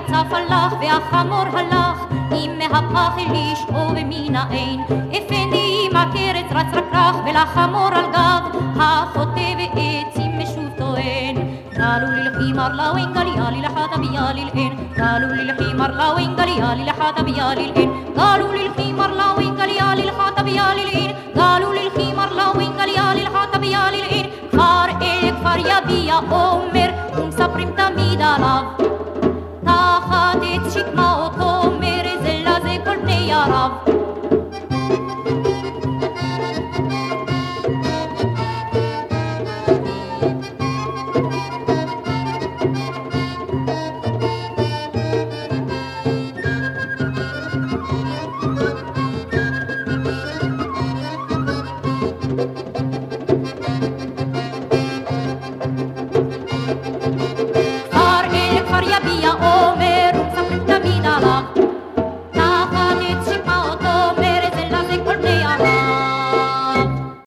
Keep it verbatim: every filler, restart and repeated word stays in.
הצף הלך והחמור הלך, אם מהפך אל לשאוב מן העין. אפנדי עם הקרץ רץ רקרח ולחמור על גב החוטא בעצים משוב טוען. قالوا للحمار لا وين قال يا للحاط بيا للعين. قالوا للحمار لا وين قال يا للحاط بيا للعين. قالوا للحمار لا وين قال يا للحاط بيا للعين. قالوا للحمار لا وين قال يا للحاط بيا للعين. כפר אל כפר יביע אומר ומספרים תמיד עליו, תחת עץ שקמה אותו אומר זה לזה כל בני ערב.